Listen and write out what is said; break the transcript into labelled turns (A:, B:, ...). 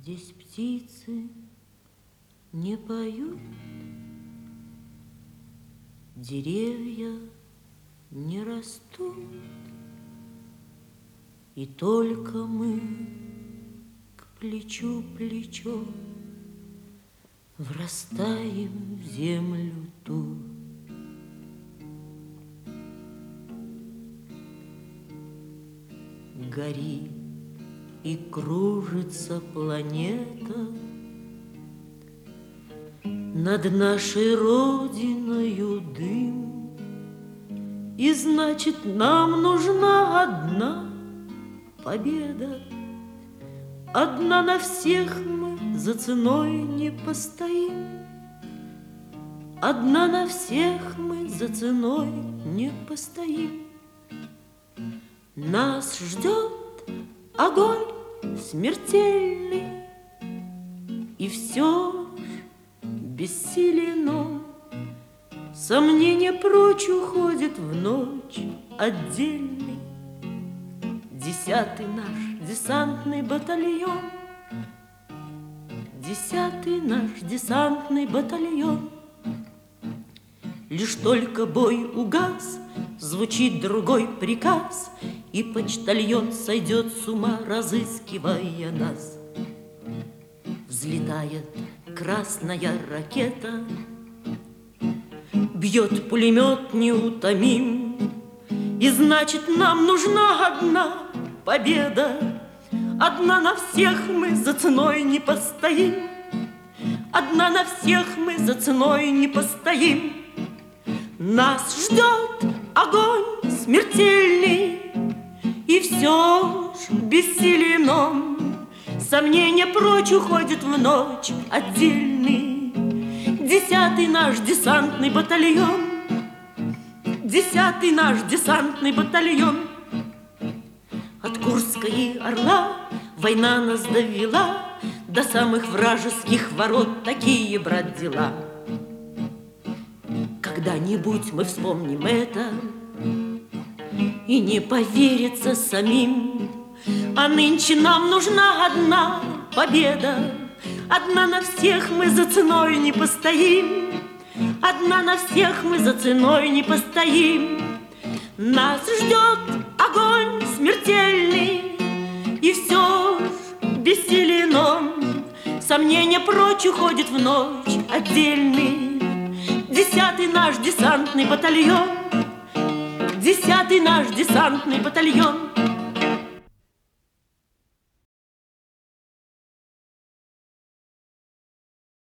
A: Здесь птицы не поют, деревья не растут, и только мы к плечу плечо врастаем в землю ту. Горит и кружится планета над нашей родиною дым, и значит, нам нужна одна победа. Одна на всех мы за ценой не постоим. Одна на всех мы за ценой не постоим. Нас ждет огонь смертельный, и все бессилен он. Сомнение прочь уходит в ночь отдельный. 10-й наш десантный батальон, 10-й наш десантный батальон. Лишь только бой угас, звучит другой приказ, и почтальон сойдет с ума, разыскивая нас. Взлетает красная ракета, бьет пулемет неутомим, и значит, нам нужна одна победа. Одна на всех мы за ценой не постоим. Одна на всех мы за ценой не постоим. Нас ждет огонь смертельный, и все ж бессилен он. Сомнение прочь уходит в ночь отдельный. 10-й наш десантный батальон, 10-й наш десантный батальон. От Курска и Орла война нас довела до самых вражеских ворот. Такие, брат, дела. Когда-нибудь мы вспомним это, и не поверится самим. А нынче нам нужна одна победа. Одна на всех мы за ценой не постоим. Одна на всех мы за ценой не постоим. Нас ждет огонь смертельный, и все ж бессилен он. Сомнение прочь уходит в ночь отдельный. 10-й наш десантный батальон, 10-й наш десантный батальон.